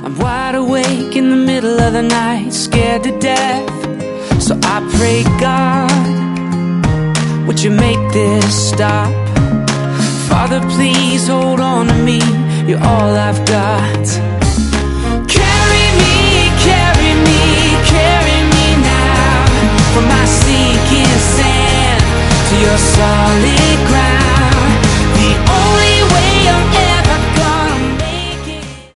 I'm wide awake in the middle of the night, scared to death. So I pray, God, would you make this stop? Father, please hold on to me, you're all I've got. Carry me, carry me, carry me now, from my sinking sand to your solid ground.